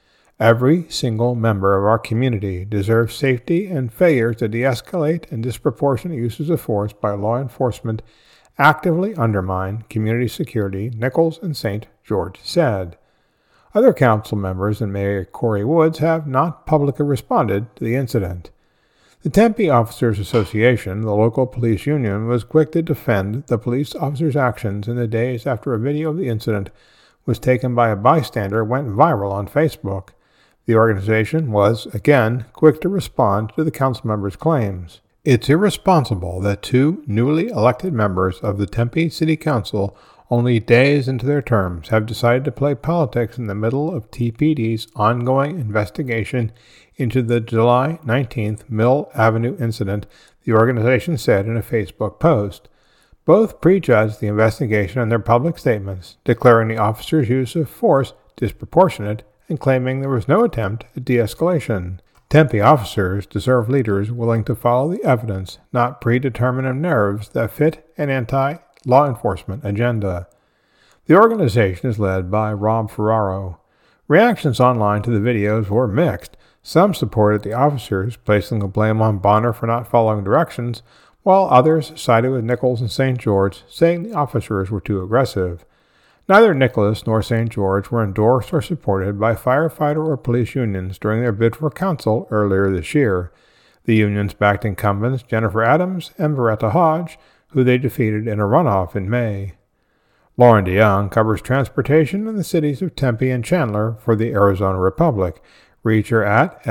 Every single member of our community deserves safety, and failures to de-escalate and disproportionate uses of force by law enforcement actively undermine community security, Nichols and St. George said. Other council members and Mayor Corey Woods have not publicly responded to the incident. The Tempe Officers Association, the local police union, was quick to defend the police officers' actions in the days after a video of the incident was taken by a bystander went viral on Facebook. The organization was, again, quick to respond to the council members' claims. It's irresponsible that 2 newly elected members of the Tempe City Council, only days into their terms, have decided to play politics in the middle of TPD's ongoing investigation into the July 19th Mill Avenue incident, the organization said in a Facebook post. Both prejudged the investigation in their public statements, declaring the officers' use of force disproportionate and claiming there was no attempt at de-escalation. Tempe officers deserve leaders willing to follow the evidence, not predetermined narratives that fit an anti-law enforcement agenda. The organization is led by Rob Ferraro. Reactions online to the videos were mixed. Some supported the officers, placing the blame on Bonner for not following directions, while others sided with Nichols and St. George, saying the officers were too aggressive. Neither Nicholas nor St. George were endorsed or supported by firefighter or police unions during their bid for council earlier this year. The unions backed incumbents Jennifer Adams and Beretta Hodge, who they defeated in a runoff in May. Lauren DeYoung covers transportation in the cities of Tempe and Chandler for the Arizona Republic. Reach her at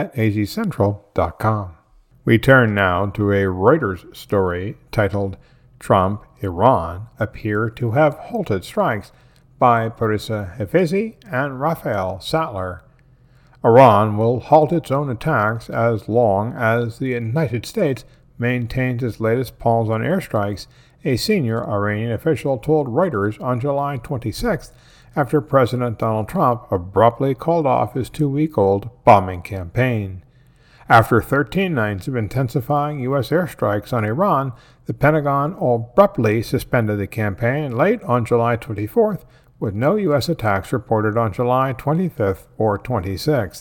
LDEYOUNG@azcentral.com. We turn now to a Reuters story titled, Trump, Iran appear to have halted strikes by Parisa Hafezi and Raphael Sattler. Iran will halt its own attacks as long as the United States maintains its latest pause on airstrikes, a senior Iranian official told Reuters on July 26th after President Donald Trump abruptly called off his 2-week-old bombing campaign. After 13 nights of intensifying U.S. airstrikes on Iran, the Pentagon abruptly suspended the campaign late on July 24th, with no U.S. attacks reported on July 25th or 26th.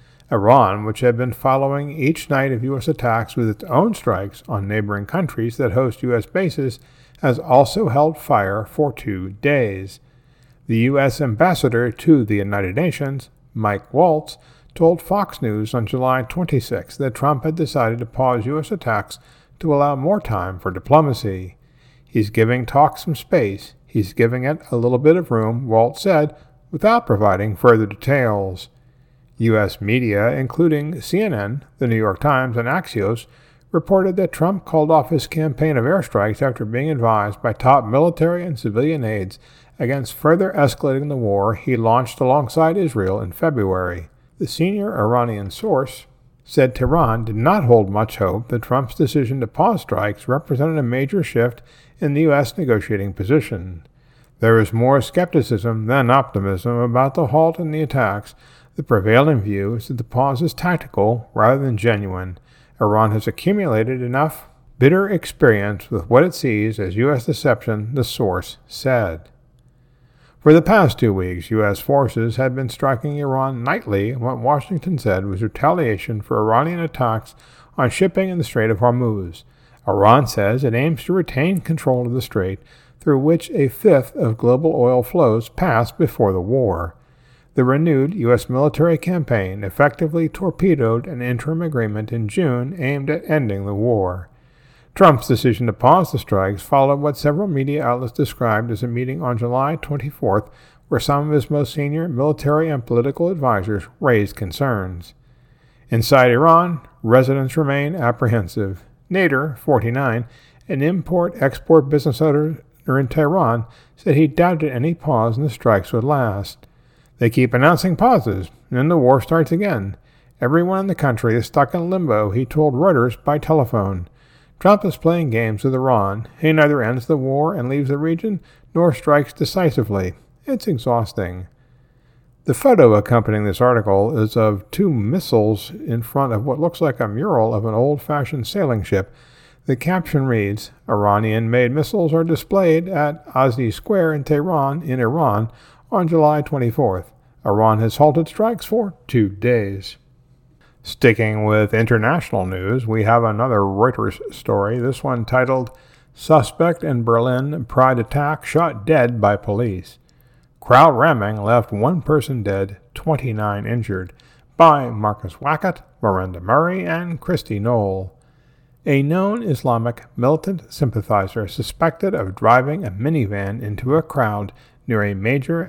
Iran, which had been following each night of U.S. attacks with its own strikes on neighboring countries that host U.S. bases, has also held fire for 2 days. The U.S. ambassador to the United Nations, Mike Waltz, told Fox News on July 26 that Trump had decided to pause U.S. attacks to allow more time for diplomacy. He's giving talks some space. He's giving it a little bit of room, Waltz said, without providing further details. U.S. media, including CNN, The New York Times, and Axios, reported that Trump called off his campaign of airstrikes after being advised by top military and civilian aides against further escalating the war he launched alongside Israel in February. The senior Iranian source said Tehran did not hold much hope that Trump's decision to pause strikes represented a major shift in the U.S. negotiating position. There is more skepticism than optimism about the halt in the attacks. The prevailing view is that the pause is tactical rather than genuine. Iran has accumulated enough bitter experience with what it sees as U.S. deception, the source said. For the past 2 weeks, U.S. forces had been striking Iran nightly in what Washington said was retaliation for Iranian attacks on shipping in the Strait of Hormuz. Iran says it aims to retain control of the strait, through which a fifth of global oil flows passed before the war. The renewed U.S. military campaign effectively torpedoed an interim agreement in June aimed at ending the war. Trump's decision to pause the strikes followed what several media outlets described as a meeting on July 24th where some of his most senior military and political advisors raised concerns. Inside Iran, residents remain apprehensive. Nader, 49, an import-export business owner in Tehran, said he doubted any pause in the strikes would last. They keep announcing pauses, and then the war starts again. Everyone in the country is stuck in limbo, he told Reuters by telephone. Trump is playing games with Iran. He neither ends the war and leaves the region, nor strikes decisively. It's exhausting. The photo accompanying this article is of 2 missiles in front of what looks like a mural of an old-fashioned sailing ship. The caption reads, Iranian-made missiles are displayed at Azadi Square in Tehran, in Iran, on July 24th. Iran has halted strikes for 2 days. Sticking with international news, we have another Reuters story, this one titled, Suspect in Berlin Pride Attack Shot Dead by Police. Crowd ramming left 1 person dead, 29 injured, by Marcus Wackett, Miranda Murray, and Christy Knoll. A known Islamic militant sympathizer suspected of driving a minivan into a crowd near a major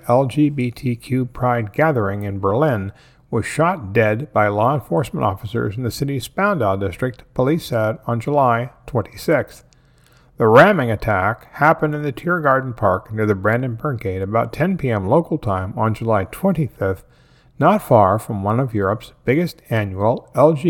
LGBTQ pride gathering in Berlin was shot dead by law enforcement officers in the city's Spandau district, police said on July 26th. The ramming attack happened in the Tiergarten Park near the Brandenburg Gate about 10 p.m. local time on July 25th, not far from one of Europe's biggest annual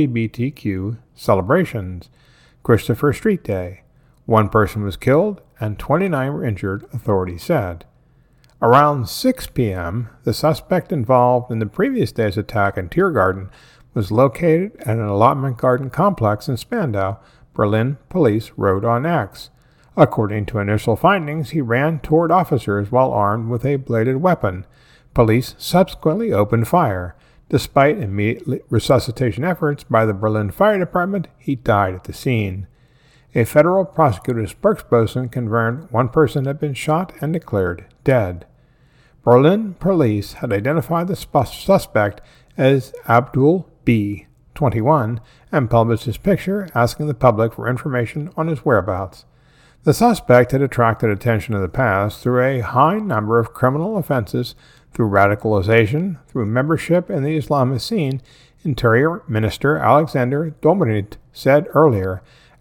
LGBTQ celebrations, Christopher Street Day. 1 person was killed and 29 were injured, authorities said. Around 6 p.m., the suspect involved in the previous day's attack in Tiergarten was located at an allotment garden complex in Spandau, Berlin police wrote on X. According to initial findings, he ran toward officers while armed with a bladed weapon. Police subsequently opened fire. Despite immediate resuscitation efforts by the Berlin Fire Department, he died at the scene. A federal prosecutor's spokesperson confirmed 1 person had been shot and declared dead. Berlin police had identified the suspect as Abdul B., 21, and published his picture, asking the public for information on his whereabouts. The suspect had attracted attention in the past through a high number of criminal offenses, through radicalization, through membership in the Islamist scene, Interior Minister Alexander Dobrindt said earlier.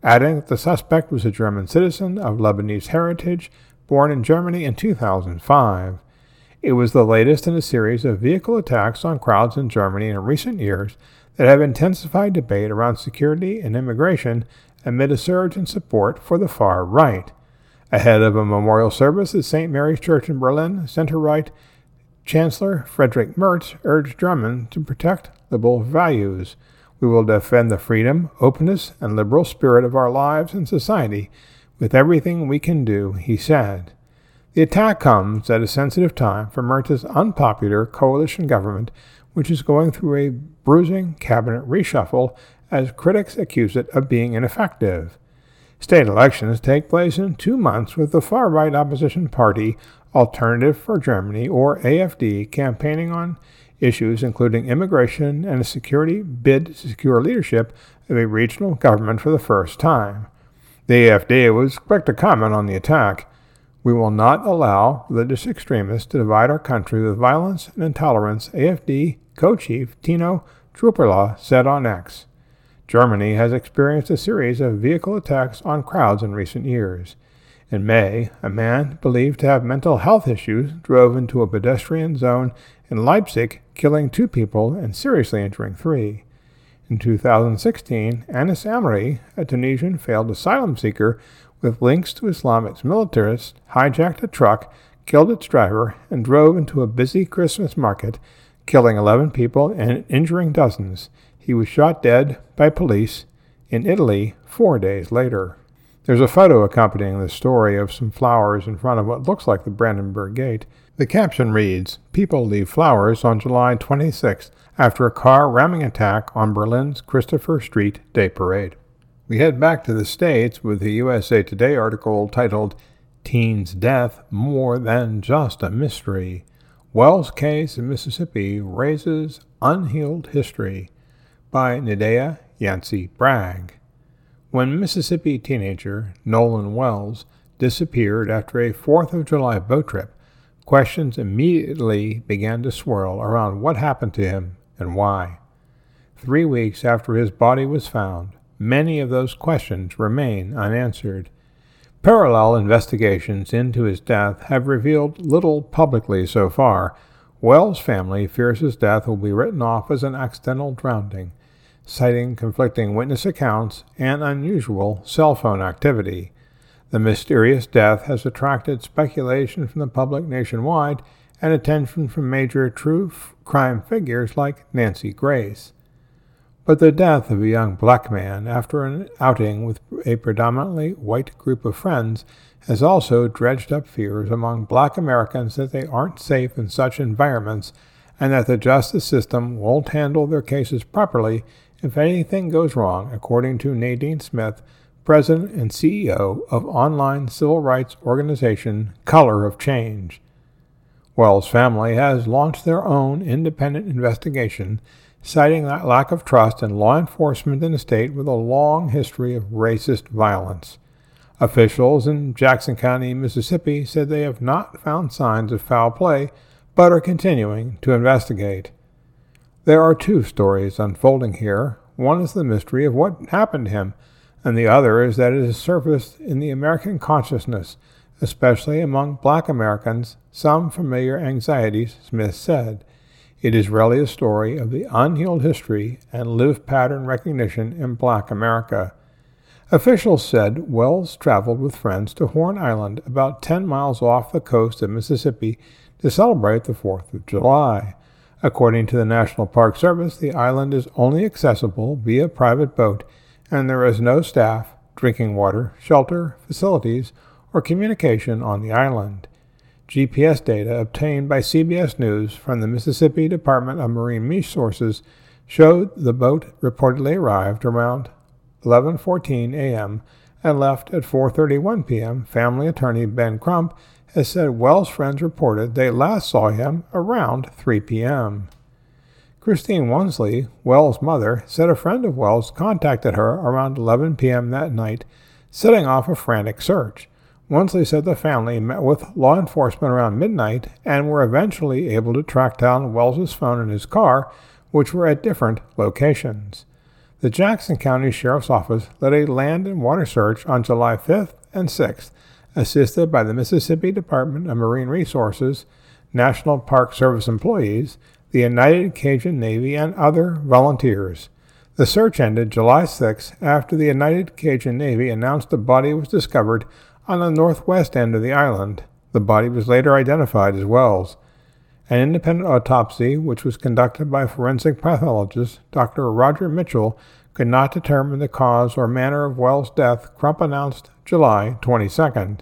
adding that the suspect was a German citizen of Lebanese heritage, born in Germany in 2005. It was the latest in a series of vehicle attacks on crowds in Germany in recent years that have intensified debate around security and immigration amid a surge in support for the far right. Ahead of a memorial service at St. Mary's Church in Berlin, center-right Chancellor Friedrich Merz urged Germans to protect liberal values. We will defend the freedom, openness, and liberal spirit of our lives and society with everything we can do, he said. The attack comes at a sensitive time for Merz's unpopular coalition government, which is going through a bruising cabinet reshuffle as critics accuse it of being ineffective. State elections take place in 2 months, with the far-right opposition party Alternative for Germany, or AfD, campaigning on issues including immigration and a security bid to secure leadership of a regional government for the first time. The AfD was quick to comment on the attack. We will not allow religious extremists to divide our country with violence and intolerance, AfD co-chief Tino Trupperla said on X. Germany has experienced a series of vehicle attacks on crowds in recent years. In May, a man believed to have mental health issues drove into a pedestrian zone in Leipzig, killing 2 people and seriously injuring 3. In 2016, Anis Amri, a Tunisian failed asylum seeker with links to Islamic militarists, hijacked a truck, killed its driver, and drove into a busy Christmas market, killing 11 people and injuring dozens. He was shot dead by police in Italy 4 days later. There's a photo accompanying this story of some flowers in front of what looks like the Brandenburg Gate. The caption reads, "People leave flowers on July 26th after a car ramming attack on Berlin's Christopher Street Day Parade." We head back to the States with the USA Today article titled, "Teen's Death More Than Just a Mystery. Wells Case in Mississippi Raises Unhealed History," by Nadea Yancey Bragg. When Mississippi teenager Nolan Wells disappeared after a 4th of July boat trip, questions immediately began to swirl around what happened to him and why. 3 weeks after his body was found, many of those questions remain unanswered. Parallel investigations into his death have revealed little publicly so far. Wells' family fears his death will be written off as an accidental drowning, citing conflicting witness accounts and unusual cell phone activity. The mysterious death has attracted speculation from the public nationwide and attention from major true crime figures like Nancy Grace. But the death of a young black man after an outing with a predominantly white group of friends has also dredged up fears among black Americans that they aren't safe in such environments and that the justice system won't handle their cases properly if anything goes wrong, according to Nadine Smith, president and CEO of online civil rights organization Color of Change. Wells' family has launched their own independent investigation, citing that lack of trust in law enforcement in a state with a long history of racist violence. Officials in Jackson County, Mississippi, said they have not found signs of foul play, but are continuing to investigate. There are 2 stories unfolding here. One is the mystery of what happened to him, and the other is that it has surfaced in the American consciousness, especially among black Americans, some familiar anxieties, Smith said. It is really a story of the unhealed history and lived pattern recognition in black America. Officials said Wells traveled with friends to Horn Island, about 10 miles off the coast of Mississippi, to celebrate the 4th of July. According to the National Park Service, the island is only accessible via private boat, and there is no staff, drinking water, shelter, facilities, or communication on the island. GPS data obtained by CBS News from the Mississippi Department of Marine Resources showed the boat reportedly arrived around 11:14 a.m. and left at 4:31 p.m. Family attorney Ben Crump has said Wells' friends reported they last saw him around 3 p.m. Christine Wonsley, Wells' mother, said a friend of Wells contacted her around 11 p.m. that night, setting off a frantic search. Wonsley said the family met with law enforcement around midnight and were eventually able to track down Wells' phone and his car, which were at different locations. The Jackson County Sheriff's Office led a land and water search on July 5th and 6th, assisted by the Mississippi Department of Marine Resources, National Park Service employees, the United Cajun Navy, and other volunteers. The search ended July 6 after the United Cajun Navy announced a body was discovered on the northwest end of the island. The body was later identified as Wells. An independent autopsy, which was conducted by forensic pathologist Dr. Roger Mitchell, could not determine the cause or manner of Wells' death, Crump announced July 22nd.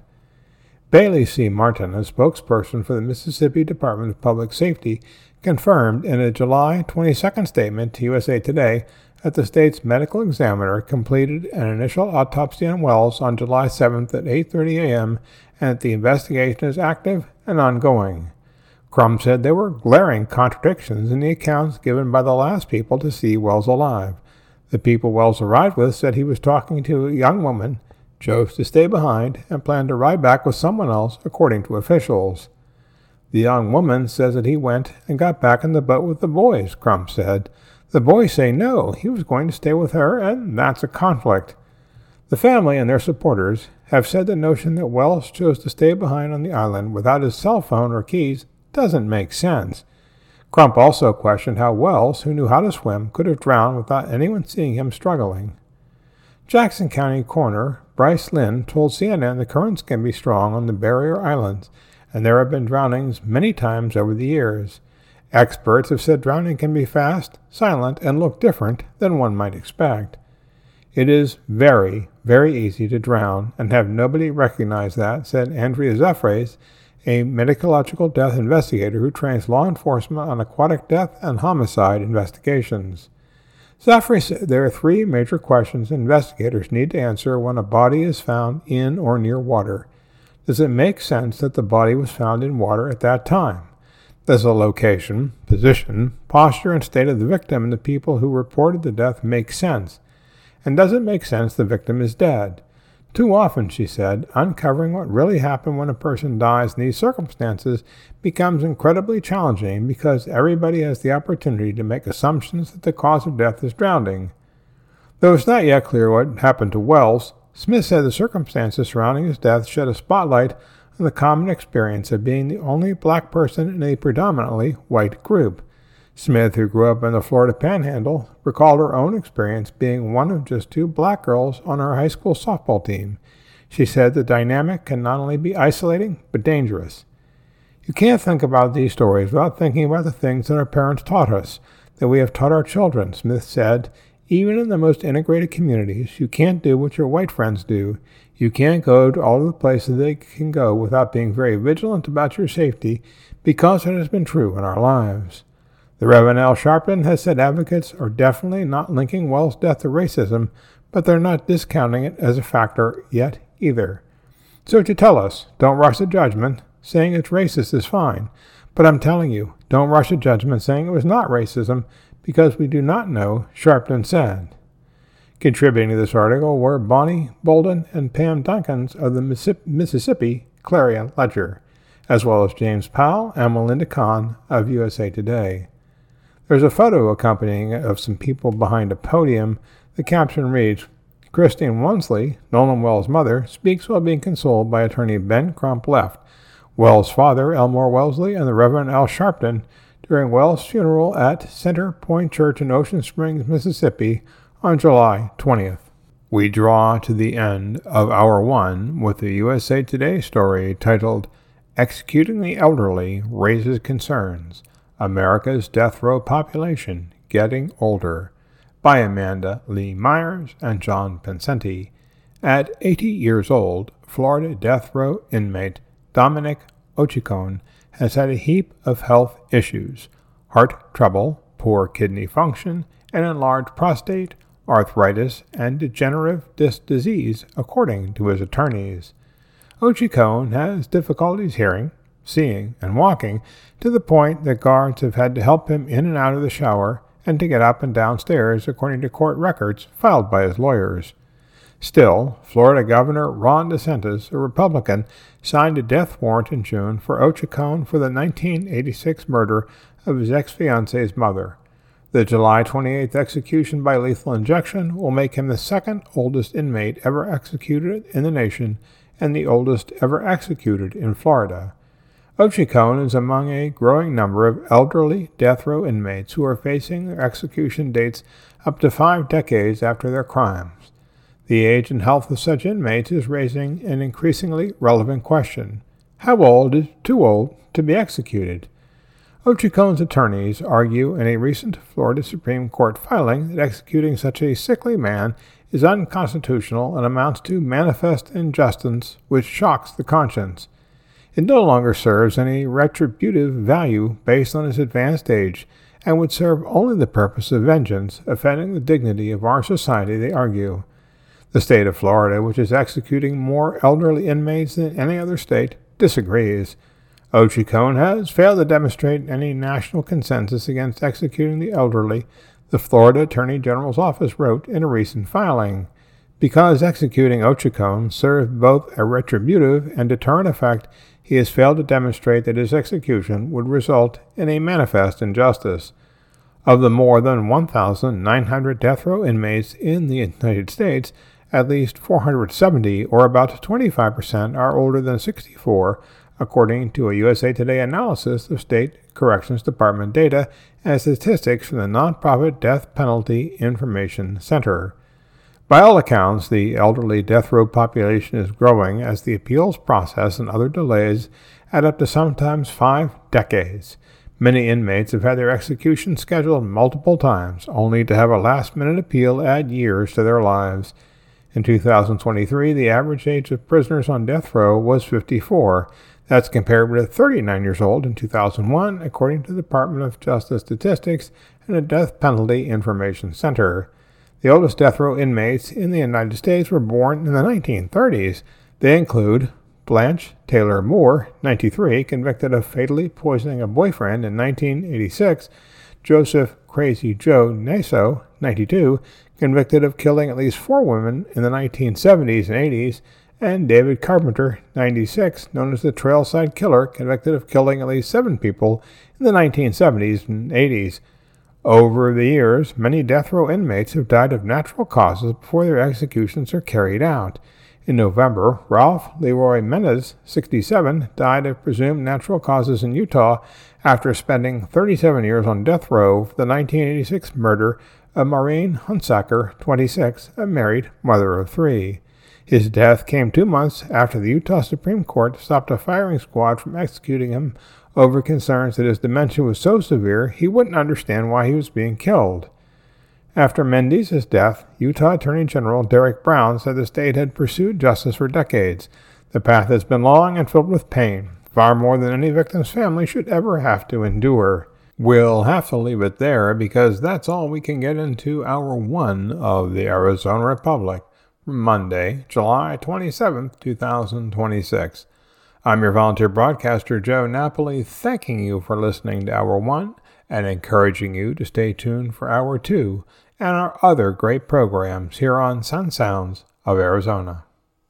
Bailey C. Martin, a spokesperson for the Mississippi Department of Public Safety, confirmed in a July 22nd statement to USA Today that the state's medical examiner completed an initial autopsy on Wells on July 7th at 8:30 a.m. and that the investigation is active and ongoing. Crump said there were glaring contradictions in the accounts given by the last people to see Wells alive. The people Wells arrived with said he was talking to a young woman, chose to stay behind, and planned to ride back with someone else, according to officials. The young woman says that he went and got back in the boat with the boys, Crump said. The boys say no, he was going to stay with her, and that's a conflict. The family and their supporters have said the notion that Wells chose to stay behind on the island without his cell phone or keys doesn't make sense. Crump also questioned how Wells, who knew how to swim, could have drowned without anyone seeing him struggling. Jackson County Coroner Bryce Lynn told CNN the currents can be strong on the barrier islands, and there have been drownings many times over the years. Experts have said drowning can be fast, silent, and look different than one might expect. It is very, very easy to drown and have nobody recognize that, said Andrea Zephyrs, a medicological death investigator who trains law enforcement on aquatic death and homicide investigations. Zephyrs said there are three major questions investigators need to answer when a body is found in or near water. Does it make sense that the body was found in water at that time? Does the location, position, posture, and state of the victim and the people who reported the death make sense? And does it make sense the victim is dead? Too often, she said, uncovering what really happened when a person dies in these circumstances becomes incredibly challenging because everybody has the opportunity to make assumptions that the cause of death is drowning. Though it's not yet clear what happened to Wells, Smith said the circumstances surrounding his death shed a spotlight on the common experience of being the only black person in a predominantly white group. Smith, who grew up in the Florida Panhandle, recalled her own experience being one of just two black girls on her high school softball team. She said the dynamic can not only be isolating, but dangerous. You can't think about these stories without thinking about the things that our parents taught us, that we have taught our children, Smith said. Even in the most integrated communities, you can't do what your white friends do. You can't go to all of the places they can go without being very vigilant about your safety, because it has been true in our lives. The Reverend Al Sharpton has said advocates are definitely not linking Wells' death to racism, but they're not discounting it as a factor yet either. So to tell us, don't rush to judgment, saying it's racist is fine, but I'm telling you, don't rush to judgment saying it was not racism, because we do not know, Sharpton said. Contributing to this article were Bonnie Bolden and Pam Duncans of the Mississippi Clarion Ledger, as well as James Powell and Melinda Kahn of USA Today. There's a photo accompanying it of some people behind a podium. The caption reads, Christine Wonsley, Nolan Wells' mother, speaks while being consoled by attorney Ben Crump Left, Wells' father, Elmore Wellesley, and the Reverend Al Sharpton during Wells' funeral at Center Point Church in Ocean Springs, Mississippi on July 20th. We draw to the end of Hour 1 with a USA Today story titled, Executing the Elderly Raises Concerns. America's Death Row Population Getting Older, by Amanda Lee Myers and John Pinsenti. At 80 years old, Florida death row inmate Dominic Ochicone has had a heap of health issues: heart trouble, poor kidney function, an enlarged prostate, arthritis, and degenerative disc disease, according to his attorneys. Ochicone has difficulties hearing, seeing, and walking, to the point that guards have had to help him in and out of the shower and to get up and down stairs, according to court records filed by his lawyers. Still, Florida Governor Ron DeSantis, a Republican, signed a death warrant in June for Ochicone for the 1986 murder of his ex-fiancee's mother. The July 28th execution by lethal injection will make him the second oldest inmate ever executed in the nation and the oldest ever executed in Florida. Ochicone is among a growing number of elderly death row inmates who are facing their execution dates up to 5 decades after their crimes. The age and health of such inmates is raising an increasingly relevant question. How old is too old to be executed? Ochicone's attorneys argue in a recent Florida Supreme Court filing that executing such a sickly man is unconstitutional and amounts to manifest injustice which shocks the conscience. It no longer serves any retributive value based on his advanced age and would serve only the purpose of vengeance, offending the dignity of our society, they argue. The state of Florida, which is executing more elderly inmates than any other state, disagrees. Ochicone has failed to demonstrate any national consensus against executing the elderly, the Florida Attorney General's office wrote in a recent filing. Because executing Ochicone served both a retributive and deterrent effect, he has failed to demonstrate that his execution would result in a manifest injustice. Of the more than 1,900 death row inmates in the United States, at least 470, or about 25%, are older than 64, according to a USA Today analysis of State Corrections Department data and statistics from the nonprofit Death Penalty Information Center. By all accounts, the elderly death row population is growing as the appeals process and other delays add up to sometimes 5 decades. Many inmates have had their execution scheduled multiple times, only to have a last-minute appeal add years to their lives. In 2023, the average age of prisoners on death row was 54. That's compared with 39 years old in 2001, according to the Department of Justice statistics and the Death Penalty Information Center. The oldest death row inmates in the United States were born in the 1930s. They include Blanche Taylor Moore, 93, convicted of fatally poisoning a boyfriend in 1986, Joseph Crazy Joe Naso, 92, convicted of killing at least 4 women in the 1970s and 80s, and David Carpenter, 96, known as the Trailside Killer, convicted of killing at least 7 people in the 1970s and 80s. Over the years, many death row inmates have died of natural causes before their executions are carried out. In November, Ralph Leroy Menez, 67, died of presumed natural causes in Utah after spending 37 years on death row for the 1986 murder of Maureen Hunsaker, 26, a married mother of 3. His death came 2 months after the Utah Supreme Court stopped a firing squad from executing him over concerns that his dementia was so severe he wouldn't understand why he was being killed. After Mendez's death, Utah Attorney General Derek Brown said the state had pursued justice for decades. The path has been long and filled with pain, far more than any victim's family should ever have to endure. We'll have to leave it there because that's all we can get into Hour 1 of the Arizona Republic for Monday, July 27, 2026. I'm your volunteer broadcaster, Joe Napoli, thanking you for listening to Hour 1 and encouraging you to stay tuned for Hour 2 and our other great programs here on Sun Sounds of Arizona.